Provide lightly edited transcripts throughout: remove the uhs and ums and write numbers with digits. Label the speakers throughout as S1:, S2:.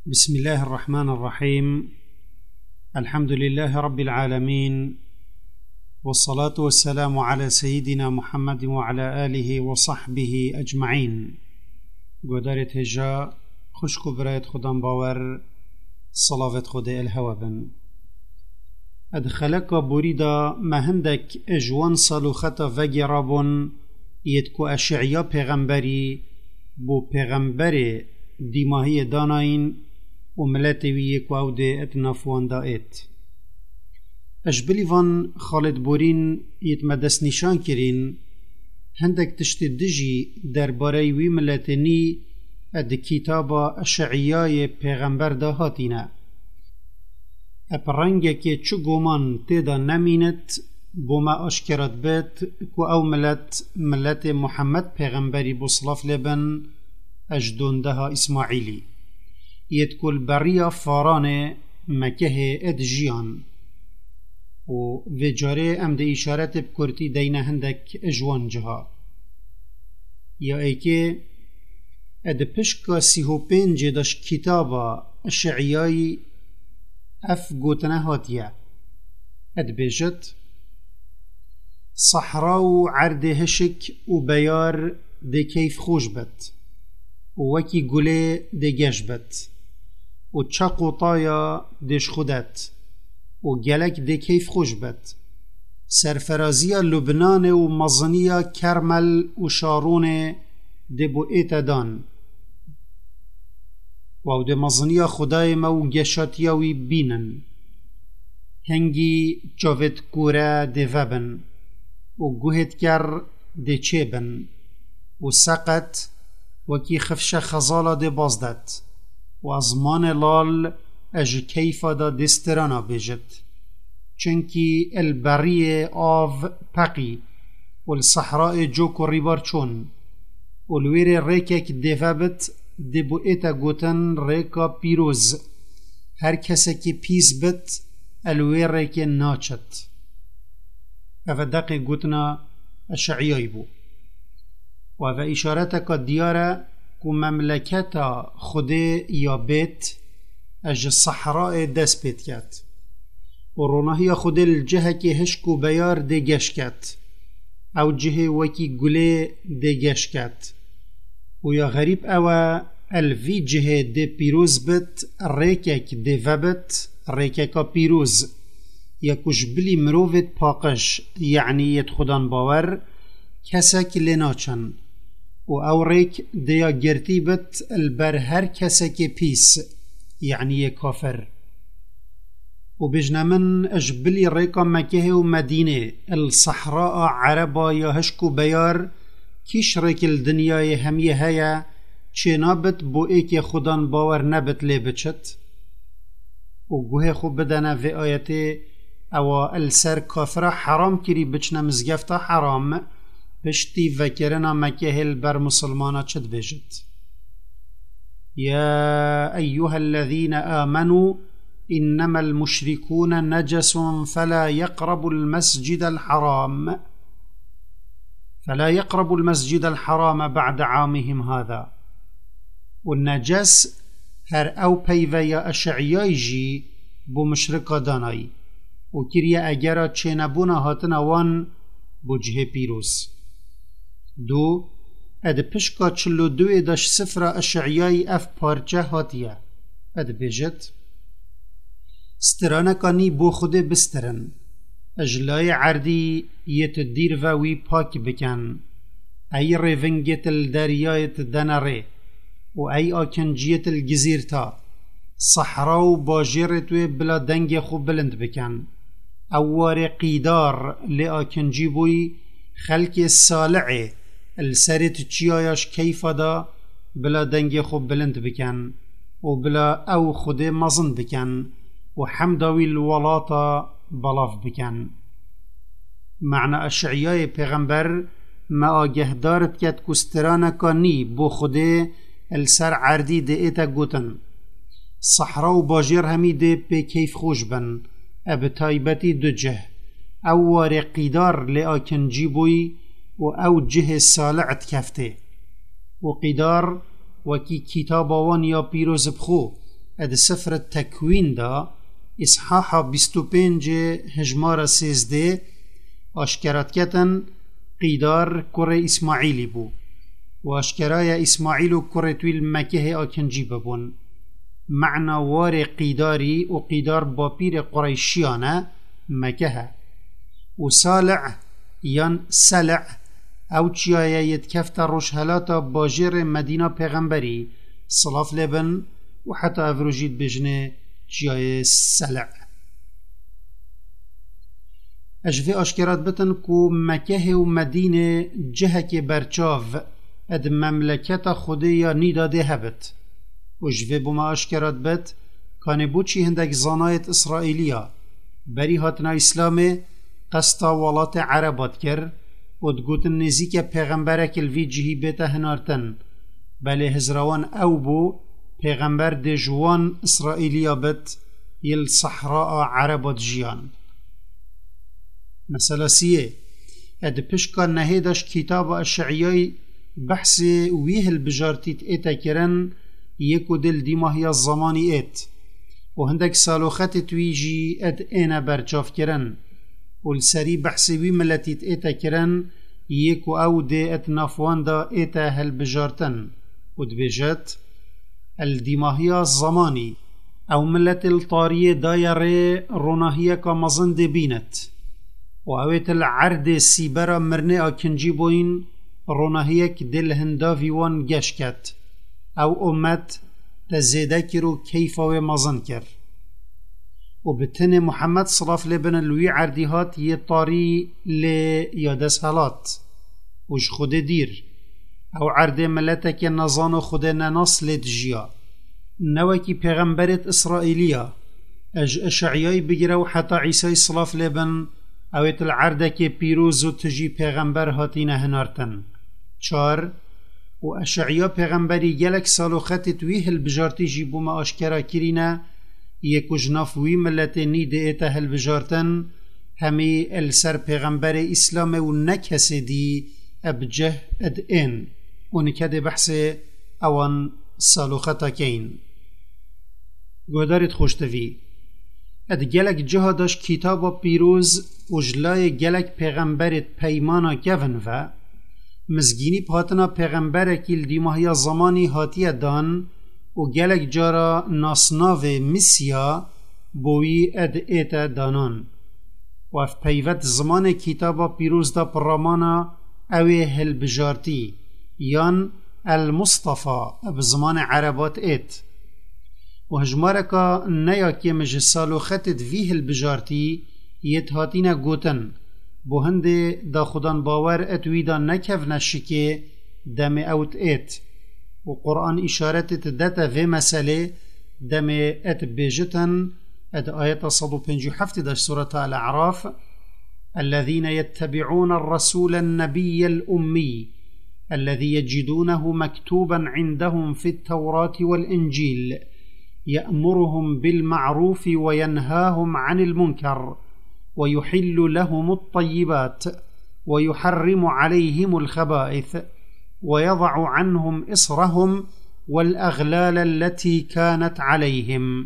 S1: بسم الله الرحمن الرحيم. الحمد لله رب العالمين، والصلاة والسلام على سيدنا محمد وعلى آله وصحبه أجمعين. قدرت هجا خشكو برايت خدام باور صلاة خدا الهوى بن أدخلك بريدا مهندك اجوان صلوختا وگي رابون يتكو أشعيا پیغمبری بو پیغمبر دیماهی داناین و ملتوی یک او ده اتنافوان دائت اجبلی وان خالد بورین یت مدس نشان کرین هندک تشت دجی درباره وی ملتنی اد کتابا اشعیای پیغمبر دا هاتینا اپرنگه که چو گومان تیدا نمینت بوما اشکرات بیت کو او ملت محمد پیغمبری بصلاف لبن اجدوندها اسماعیلی يتكل بريا فاران مكه ادجيان و وجاري ام ده اشارت بكرتي دين هندك اجوان جها يا ايكي اد پشكا سيهو پنج داش كتابا اشعياي اف گوتنه هاتيه اد بيجت صحراو عرد هشك و بيار ده كيف خوش بت و وكي گله ده گش بت و چاق و طایا دش خودت و گلک ده کیف خوش بد سرفرازی لبنان و مزنی کرمل و شارون ده بو ایتدان و ده مزنی خدای ما و گشاتیاوی بینن هنگی جاوت کوره ده وبن و گوهت کر ده چیبن و سقط وکی خفش خزالا ده بازدت و ازمان لال اج کیفا دا دسترانا بجد چنکی البری آو پقی والصحراء جوکو ریبار چون والویر ریکک دفابت دبو ایتا گوتن ریکا پیروز هر کسی که پیز بت الویر ریک ناچت اوه دقی گوتنا اشعیای بو و اوه اشارتک دیاره کو مملکتا خوده یا بیت اج صحراء دست بیت کت و رونهی خوده الجهه که هشکو بیار ده گش کت او جهه وکی گله ده گش کت و یا غریب او الوی جهه ده پیروز بت ریکک ده وبت ریککا پیروز یا کش بلی مروفت پاقش یعنی ید خودان باور کسک لناچن و او ریک دیا گرتی بت البر هر کسی که پیس یعنی کافر و بجنمن اجبلی ریکا مکه و مدینه الصحراء عربا یا هشکو بیار کیش ریک الدنیای همیه هیا چه نابت بو ایک خودان باور نبت لی بچت و گوه خوب بدنه و آیت او السر کافر حرام کری بچنه مزگفتا حرام بشتي فكرنا مكهل بر مسلمانا چد بجد يا أيها الذين آمنوا إنما المشركون نجس فلا يقربوا المسجد الحرام بعد عامهم هذا والنجس هر او پیویا اشعیای جی بو مشرکا دانایی و کریا اگرا چه نبونا هاتنا وان بو جه پیروز دو اد پشکا چلو دوی داش سفر اشعیای اف پارچه هاتیه اد بیجت سترانکانی بو خوده بسترن اجلای عردی یت دیر و وی پاک بکن ای ریونگت الدریایت دنره و ای آکنجیت الگزیرتا صحرا و باجرت و بلا دنگ خوب بلند بکن اوار قیدار لی آکنجی بوی خلق صالعه السرت چیایش کیفا دا بلا دنگ خوب بلند بکن و بلا او خود مزن بکن و حمداوی الولاتا بلاف بکن معنی اشعیای پیغمبر ما آگه دارد کت کسترانکانی بو خوده السر عردی ده ایتا گوتن صحرا و باجر همی ده پی کیف خوش بن اب تایبتی دو جه او وار قیدار لآکنجی بوی و او جه سالعت کفته و قیدار وکی کتاب آوان یا پیروز بخو اد سفر التكوين دا اصحاح 25 هجمار 13 اشکرات کتن قیدار کره اسماعیلی بو و اشکرای اسماعیل و کره تویل مکه آکنجی ببون معنى وار قيداري وقيدار بابير قريشيانا مكها وصالع يان سلع او تشيايا يتكفت روشهلاتا باجر مدينة پیغمبري صلاف لبن وحتى افروجيد بجنه تشيايا سلع اجفي اشكرات بتن كو مكه ومدينة جهك برچاف اد مملكة خوديا نيدا ده هبت وجوه بما اشکرات بد کانه بوچی هندک زانایت اسرائیلیا بری هاتنا اسلام قسطا ولات عربات کر و دگوتن نزیک پیغمبرک الوی جهی بیتا هنارتن بله هزروان او بو پیغمبر ده جوان اسرائیلیا بد یل صحراء عربات جیان مثلا سیه اد پشکا نهیدش کتاب اشعیای بحث ویه البجارتیت ایتا کرن يكو دل دي ماهي الزماني ات وهندك سالوخات تويجي اد انا برجاف كرن والسري بحسبي ملتيت اتا كرن يكو او دي ات نافوان دا اتا هل بجارتن ودبجت الدي ماهي الزماني او ملت الطارية دايري روناهية كمزن دي بينت وعويت العرد السيبرا مرنئة كنجي بوين روناهية كدل هندافي وان جشكت او امت تزيده کرو کیف و مزن کر و بتن محمد صلاف لبن الوی عردیهات یه طاری لی یادس هلات وش خود دیر او عرد ملتک نزان خود نناس لدجیا نوکی پیغمبرت اسرائیلیا اج اشعیای بگیره و حتی عیسی صلاف لبن اویت العردک پیروز و تجی پیغمبر هاتین هنارتن 4 و اشعیا پیغمبری گلک سالوخت توی هلبجارتی جیبو ما اشکرا کرینا یکو جنافوی ملت نیده ایتا هلبجارتن همی السر پیغمبر اسلام و نکسی دی ابجه اد این و نکده بحث اوان سالوختا کین گودارت خوشتوی اد گلک جهاداش کتابا پیروز و جلای گلک پیغمبرت پیمانا گون و مزگینی پاتنا پیغمبر کل دیماهی زمانی هاتیه دان و گلک جارا ناسناو مسیا بوی اد ایتا دانان و اف پیوت زمان کتابا پیروز دا پرامانا اوی هل بجارتی یان المصطفى بزمان عربات ایت و هجمارکا نیا که مجسالو خطت وی هل بجارتی یت هاتینا گوتن بو هنده دا خودان باور اتویدا نکف نشکه دم اوت ایت و قرآن اشارت داتا في مسألة دم ات بيجتن ات آيات 157 داش سورة الأعراف الذين يتبعون الرسول النبي الأمي الذي يجدونه مكتوبا عندهم في التوراة والإنجيل يأمرهم بالمعروف وينهاهم عن المنكر ويحل لهم الطيبات ويحرم عليهم الخبائث ويضع عنهم إصرهم والأغلال التي كانت عليهم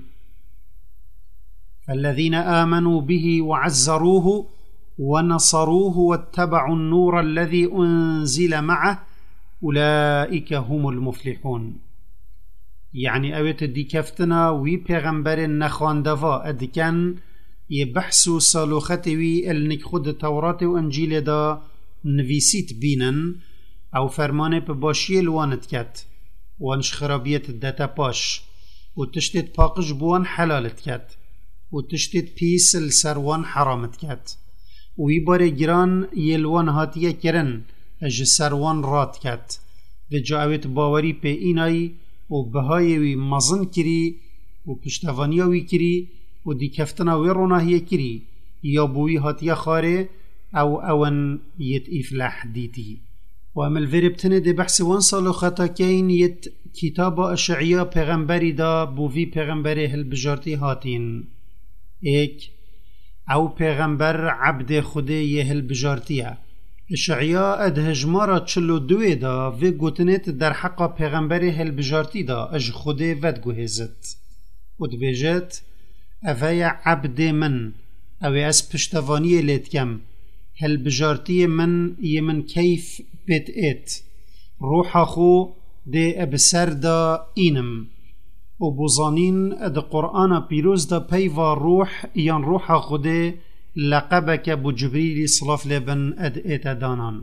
S1: فالذين آمنوا به وعزروه ونصروه واتبعوا النور الذي أنزل معه أولئك هم المفلحون يعني أويت دي كفتنا وي پیغمبر نخوان دفا ادكن يبحثوا صالوخت وي النك خود توراة و انجيل دا نويسيت بينن او فرمانه بباشي الوانت كت وانش خرابيت داتا باش و تشتت باقش بوان حلالت كت و تشتت بيس السروان حرامت كت وي بار جران يلوان هاتيه كرن اج سروان رات كت ده جاوت باوري پي اینای و بهای وی مزن کری و پشتوانیا وی کری و دی کفتنا وی روناهی کری یا بوی هاتیا خاره او اون یت افلح دیتی و عمل وربتنه دی بحث وان سالو خطا کین یت کتاب اشعیا پیغمبری دا بوی پیغمبری هل بجارتی هاتین ایک او پیغمبر عبد خوده یه هل بجارتیه اشعیا اد هجمارا چلو دوی دا و گوتنت در حقا پیغمبر هل بجارتی دا اج خوده ود گوهزت و دبیجت اوی عبد من اوی از پشتوانی لیت کم هل بجارتی من یمن کیف بیت ایت روح خو ده ابسر دا اینم و بوزانین ده قرآن پیروز دا پیوا روح یان روح خوده لقبك بو جبريل صلاف لبن اد ایت دانان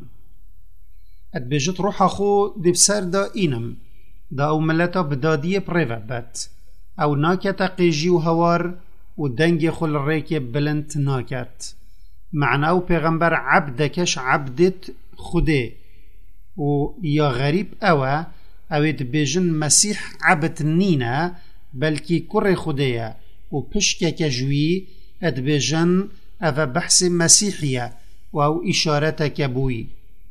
S1: اد بجت روح خو ده بسر دا اینم دا او ملتا بدادی پریوه بات او ناکت قیجی و هوار و دنگ خل ریک بلند ناکت معناو پیغمبر عبدکش عبدت خوده و یا غریب اوید بیجن مسیح عبد نینا بلکی کر خوده و پشکک جوی اد بیجن او بحث مسیحیه و او اشارتک بوی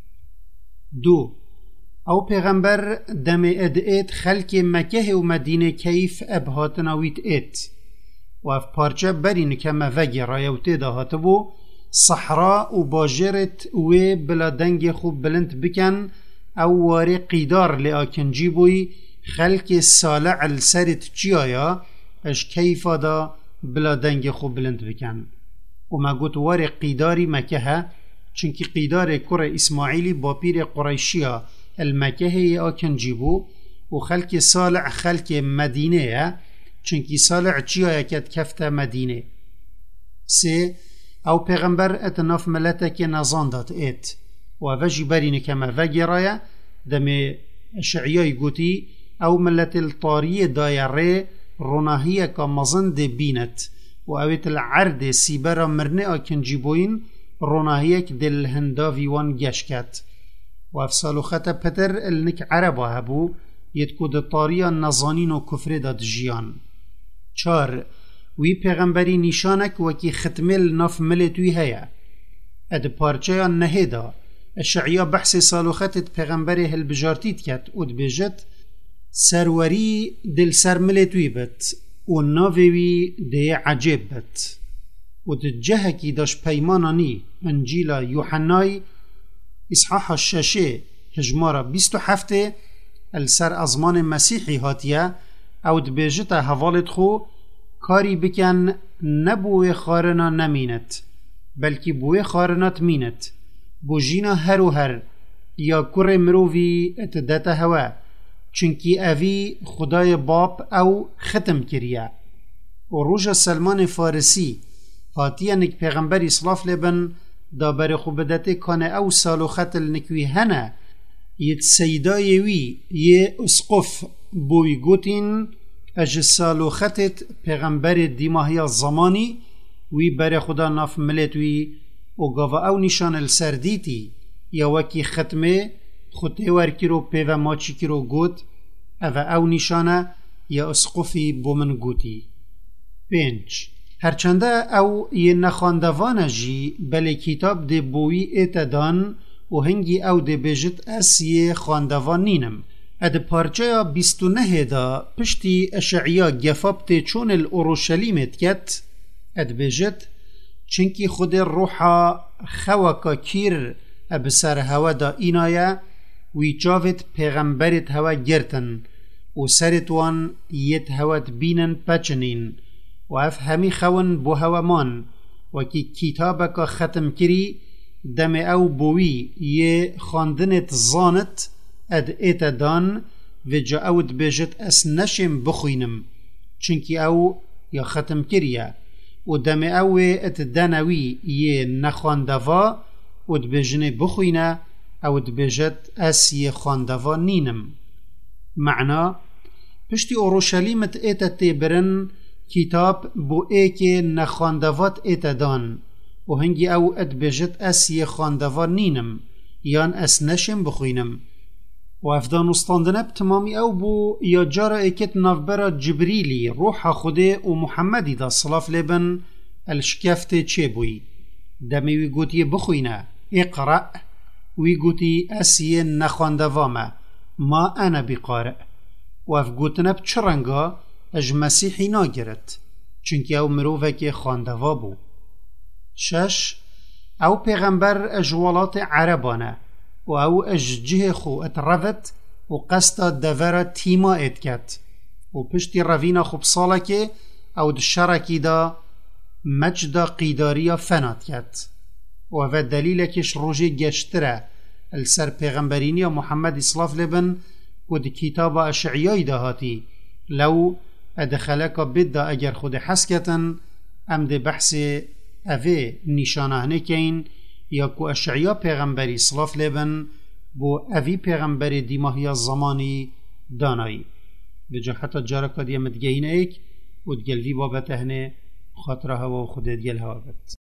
S1: دو او پیغمبر دم اد ایت خلق مکه و مدینه کیف ابهاتناویت ایت و اف پارچه برین که مفگی رایوتی داهات بو صحرا و باجرت و بلا دنگ خوب بلند بکن او واری قیدار لیاکنجی بوی خلق سالع السرت چیایا اش کیفا دا بلا دنگ خوب بلند بکن و ما گوت واری قیداری مکه ها چونکی قیدار کر اسماعیلی با پیر قریشیا المکه لیاکنجی بو و خلق سالع خلق مدینه چونکی سالع چیایا کت کفت مدینه سه او پیغمبر اتناف ملتك نزاندات ایت و وجی برین کما وگی رایا دم شعیای گوتی او ملت الطاریه دایره روناهیه که مزند بینت و اویت العرد سیبرا مرنه آکنجی بوین روناهیه که دل هنداوی وان گشکت و افسالو خطا پتر النک عربا هبو یدکو ده طاریه نزانین و کفر داد جیان چار وی پیغمبری نشانک وکی ختمل ناف ملتوی هیا اد پارچه نهیدا اشعیا بحث سالوختت پیغمبری هل بجارتید کت اد بجت سروری دل سر ملتوی بت و ناوی ده عجب بت اد جهکی داش پیمانانی انجیلا یوحنای اصحاح الشاشه هجمارا 27 السر ازمان مسیحی هاتیه اد بجت حوالت خو کاری بکن نبوی خارنا نمینت بلکی بوی خارنات مینت بو جینا هر و هر یا کر مرووی اتدت هوا چونکی اوی خدای باب او ختم کریه و روژ سلمان فارسی هاتیه نک پیغمبر اصلاف لبن دا بر خوبدت کانه او سالو خطل نکوی هنه یت سیدای وی یه اسقف بوی گوتین اج سالو خطت پیغمبر دیماهی زمانی وی بر خدا ناف ملت وی و گاوا او نشان السردیتی یا وکی ختمه خطه ورکیرو پیو ماچی کیرو گوت او نشانه یا اسقفی بومن گوتی 5 هرچنده او یه نخاندوانه جی بله کتاب ده بوی اتدان و هنگی او ده بجت اس یه خاندوان نینم اد پارچه 29 دا پشتی اشعیا گفابت چون الاورشلیمت کت اد بجت چنکی خود روحا خواکا کیر ابسر هوا دا اینایا وی جاوت پیغمبرت هوا گرتن و سرت وان یت هوات بینن پچنین و اف همی خون بو هوا مان وکی کتابکا ختم کری دم او بوی یه خاندنت زانت اد ایت دان و جا اود بجت اس نشم بخوینم چنکی او یا ختم کریه و دم او ات دانوی یه نخاندوا ود بجنه بخوینه اود بجت اس یه خاندوا نینم معنا پشتی اورشلیمت ایت تیبرن کتاب بو ایک نخاندوات ایت دان و هنگی او اد بجت اس یه خاندوا نینم یان اس نشم بخوینم و افدان استاندنب تمامی او بو یا جارا ایکت نافبرا جبریلی روح خوده و محمدی دا صلاف لبن الشکفت چه بوی دمی وی گوتی بخوینه اقرأ وی گوتی اسیه نخواندوامه ما انا بقارئ و اف گوتنب چرنگا اج مسیحی ناگرد چونکه او مروفه که خواندوا بو 6 او پیغمبر اجوالات عربانه و او اج جه خو اترفت و قصد دورا تیما اتکت و پشتی روینا خوب سالکه او دشارکی دا مجد قیداریا فنات کد و هذا دلیل کش روژی گشتره السر پیغمبرینی محمد صلاف لبن و دی کتاب اشعیای دهاتی لو ادخلک بد اگر خود حسکتن ام دی بحث اوه نشانه نکین یا کو اشعیا پیغمبری صلاف لبن بو اوی پیغمبر دیماهی زمانی دانایی بجا حتی جارکا دیم دگین ایک و دگلوی بابته هنه خاطرها و خودت گل هوا بد